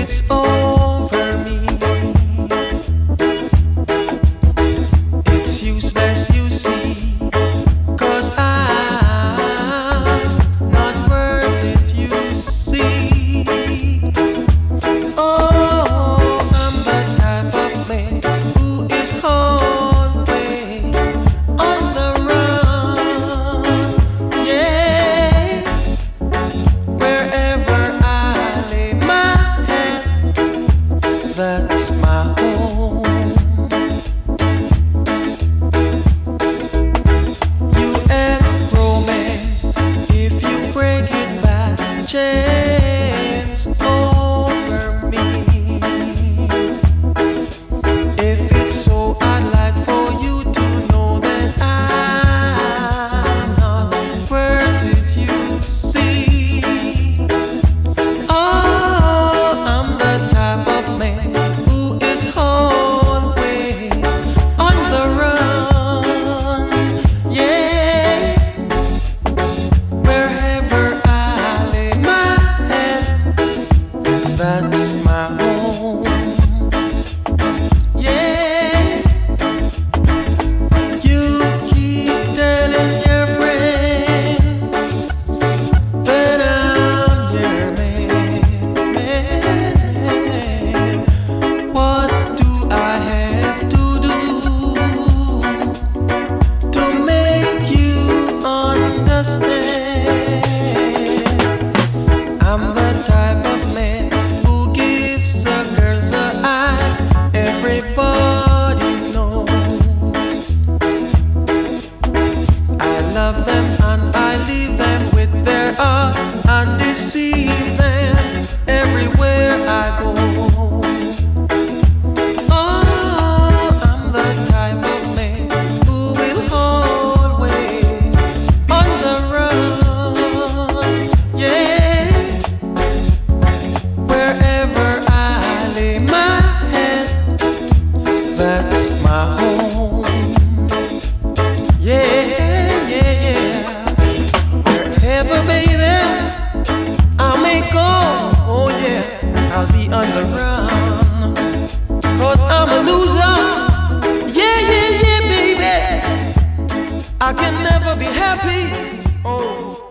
it's over me, it's useless, you see, 'cause I'm not worth it, you see. Oh, I'm the type of man who is always on the run, yeah. Wherever I lay my head, that's my home. You and romance, if you break it by chance over me. If it's so, I'd like for you to know that I'm not worth it, you see. Oh, I'm the type of man who is always on the run, yeah. Wherever I lay my head, that's my home, yeah. You keep telling your friends that I'm your man. What do I have to do to make you understand? I'm the type of man who gives the girls a eye. Everybody knows I love them and I leave them with their heart and deceive them everywhere I go. Oh, I'm the type of man who will always on the run, yeah. Wherever I lay my head, that's my home, yeah, yeah, yeah. Wherever, baby, I may go, oh yeah, I'll be on the run, 'cause I'm a loser, yeah, yeah, yeah, baby. I can never be happy, oh.